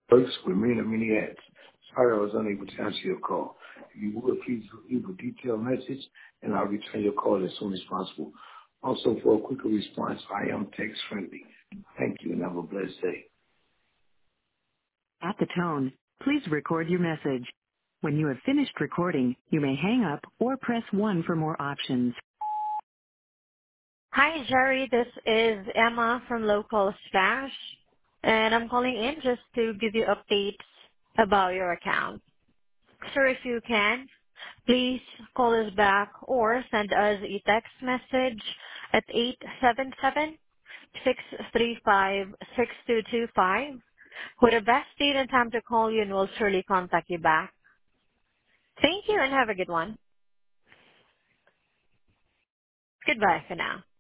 Works with many ads. Sorry I was unable to answer your call. If you would, please leave a detailed message, and I'll return your call as soon as possible. Also, for a quicker response, I am text friendly. Thank you, and have a blessed day. At the tone, please record your message. When you have finished recording, you may hang up or press 1 for more options. Hi, Jerry. This is Emma from Local Stash, and I'm calling in just to give you updates about your account. So if you can, please call us back or send us a text message at 877-635-6225 with the best date and time to call you, and we'll surely contact you back. Thank you and have a good one. Goodbye for now.